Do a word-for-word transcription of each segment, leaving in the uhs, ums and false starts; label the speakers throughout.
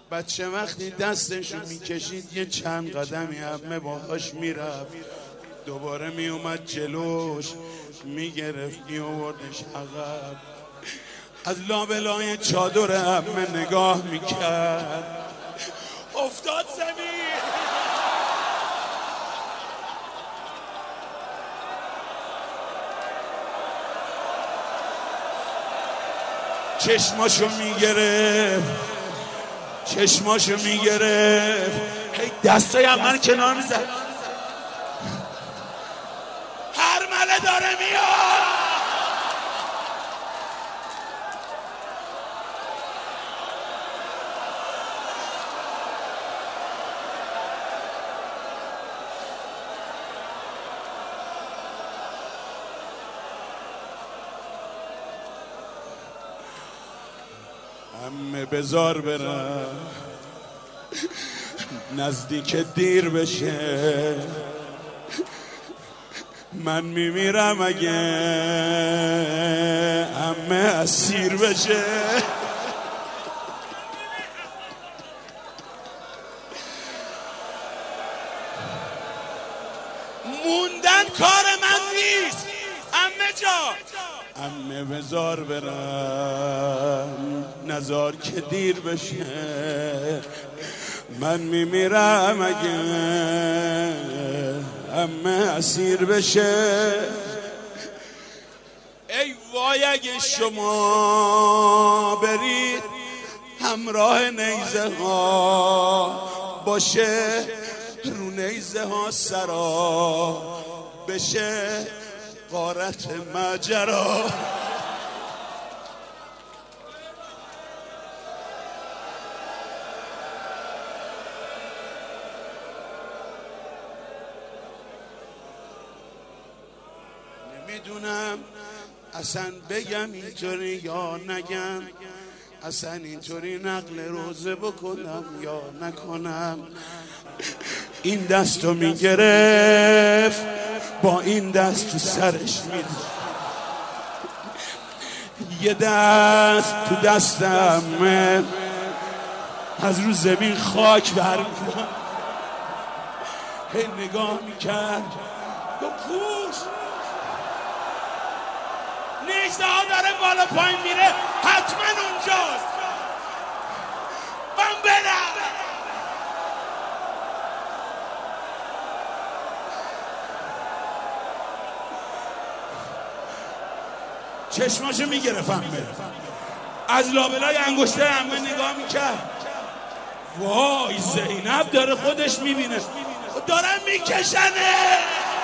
Speaker 1: بچه وقتی دستشو میکشید یه چند قدمی همه باهاش میرفت، دوباره میومد جلوش میگرفت میوردش عقب، از لابلای چادر همه نگاه میکرد، افتاد زمین. چشماشو میگرفت چشماشو میگرفت هی دستای هم من کنار میزد، هرمله داره میاد. همه بزار برم نزدیک دیر بشه، من میمیرم اگه همه اسیر بشه. موندن کار من نیست عمه جان، عمه بزار برم نزار که دیر بشه، من میمیرم اگه همه اسیر بشه. ای وای اگه شما برید همراه نیزه ها باشه، رو نیزه ها سرا بشه غارت ماجرا. نمیدونم اصلا بگم اینطوری یا نگم، اصلا اینطوری نقل روزه بکنم یا نکنم. این دستو میگرفت با این دست تو سرش میده، یه دست تو دستم از رو زمین خاک برمی‌کنم، هی نگاه میکرد دو پوش نیزه ها داره بالا پایین میره، حتما اونجاست، من برم. چشماشو میگرفتم از لابلای انگشته همه نگاه میکرد، وای زینب داره خودش میبینه دارن میکشنه.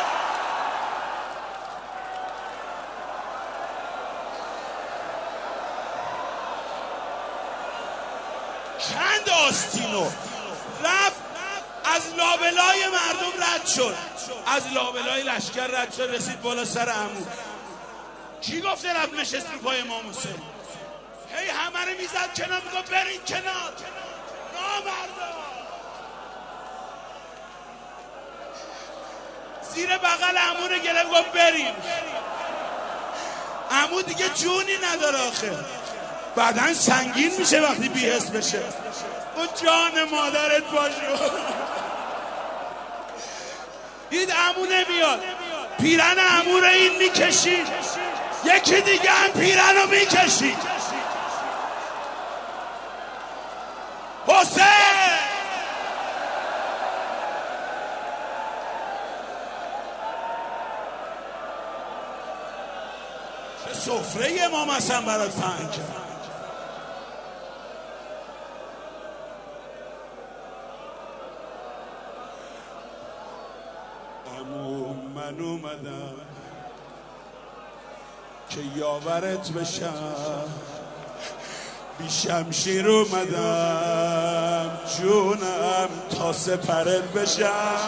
Speaker 1: چند آستینو رفت از لابلای مردم رد شد، از لابلای لشکر رد شد، رسید بالا سر عمو. کی گفته رفت نشست رو پای امام حسین؟ هی همه رو میزد کنار، میگفت برین کنار نامردا. زیر بغل عمو رو گرفت گفت بریم. عمو دیگه جونی نداره آخه، بدن سنگین میشه وقتی بی‌حس بشه. او جان مادرت باشو. دید عمو نمیاد، پیرن عمو رو این میکشید، یکی دیگه هم پیرن رو میکشید. حسین چه سفره امام حسن برات پهن کرد. عمو من اومدم که یاورت بشم، بی شمشیر اومدم جونم تا سپرت بشم.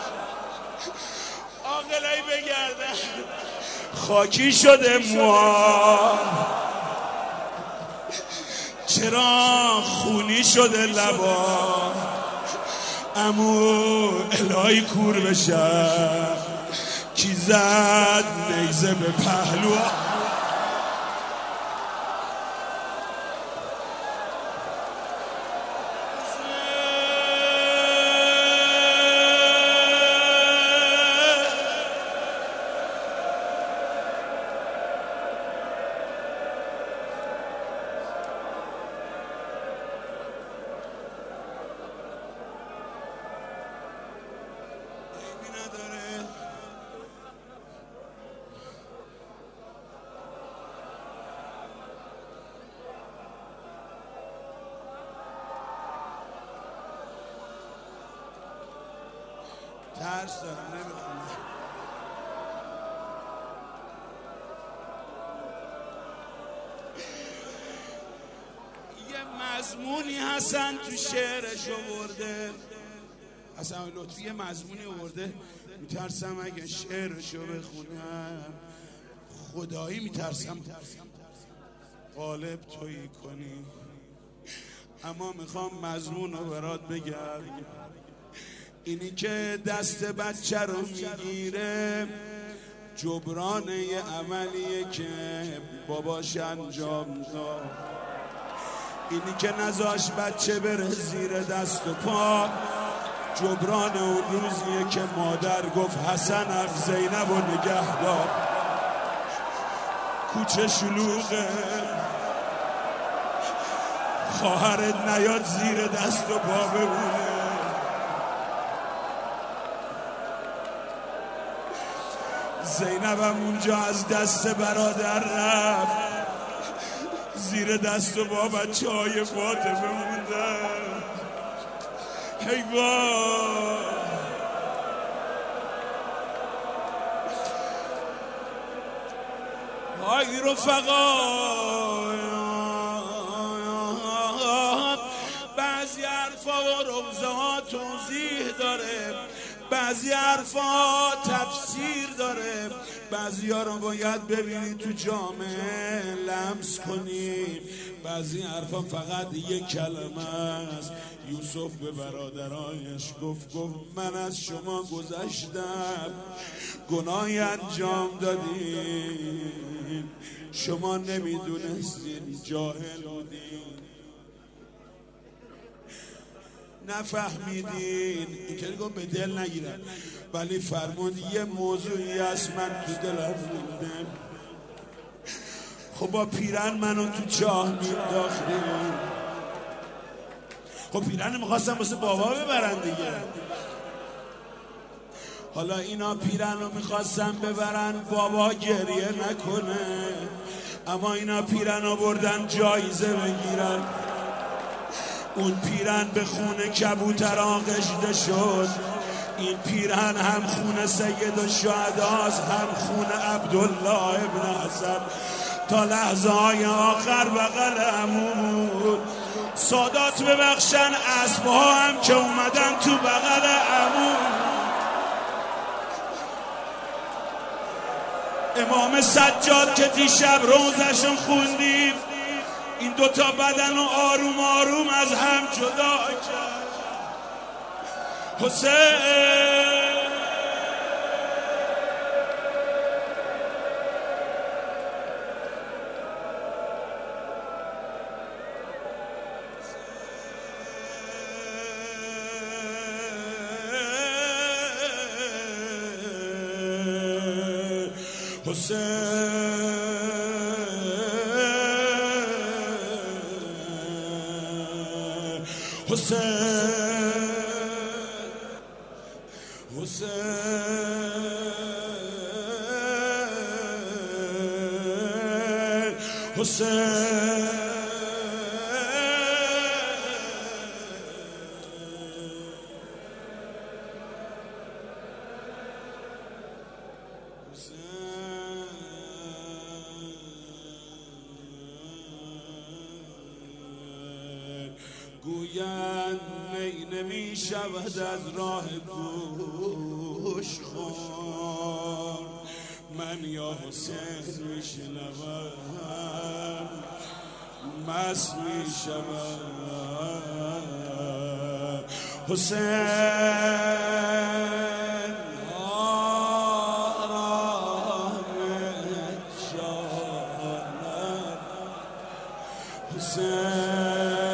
Speaker 1: عاقلایی بگردن خاکی شده موام، چرا خونی شده لبا، عمو الهی کور بشم، کی زد نیزه به پهلو. ترس دارم نمیخونم. یه مضمونی حسن تو شعرش آورده، حسن لطفی یه مضمونی آورده، میترسم اگه شعرشو بخونم خدایی میترسم غالب تویی کنی. اما میخوام مضمون رو برات بگم. اینی که دست بچه رو میگیره جبران یه عملیه که باباش انجام داد. اینی که نذاش بچه بره زیر دست و پا جبران اون روزیه که مادر گفت حسنم زینب و نگه دار. کوچه شلوغه خواهرت نیاد زیر دست و پا بمونه. زینبم اونجا از دست برادر رفت زیر دست و با بچه های فاطمه موندن. حیوان های رفقا، بعضی حرفا و رمزه ها توضیح داره، بعضی حرفا تفسیر داره، بعضی ها رو باید ببینی تو جامعه لمس کنی، بعضی حرفا فقط یک کلمه است. یوسف به برادرایش گفت گفت من از شما گذشتم، گناهی انجام دادین، شما نمیدونستین، جاهل بودین، نفهمیدین. اینطوری گفت به دل نگیرم، ولی فرمود یه موضوعی هست من تو دلم مونده. خب با پیرن منو تو چاه مینداختیم. خب پیرن میخواستم واسه بابا ببرن دیگه. حالا اینا پیرن رو میخواستن ببرن بابا گریه نکنه، اما اینا پیرن رو بردن جایزه بگیرن. اون پیرن به خونه کبوتران غشده شد. این پیرن هم خونه سید الشهداست هم خونه عبدالله ابن حسن. تا لحظه های آخر بغل عمو بود. سادات ببخشن اسبها هم که اومدن تو بغل عمو. امام سجاد که دیشب روزشون خوندیم، این دوتا بدن رو آروم آروم از هم جدا کرد. حسین حسین حسین حسین حسین گویند می نمی شود از راه گوش خون، من یا حسین می شنوم مست می شود. حسین آرام جانم، حسین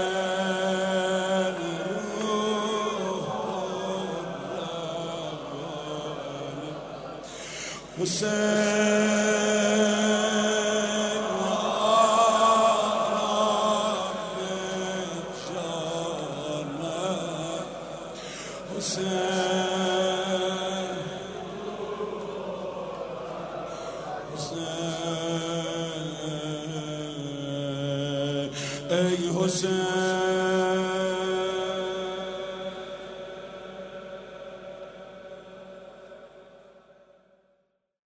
Speaker 1: حسین آرام جانم، حسین حسین ای حسین